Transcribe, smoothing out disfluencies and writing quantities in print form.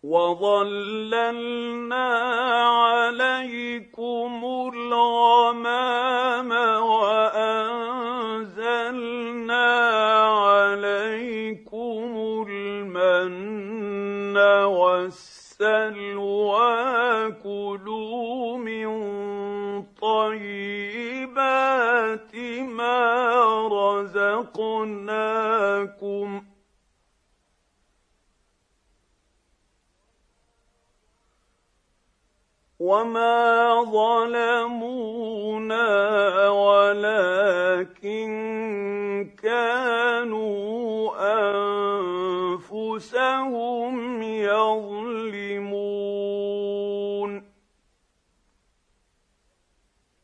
وظللنا عليكم الغمام وأنزلنا عليكم المن والسلوى كلوا من طيبات ما رزقناكم وما ظلمونا ولكن كانوا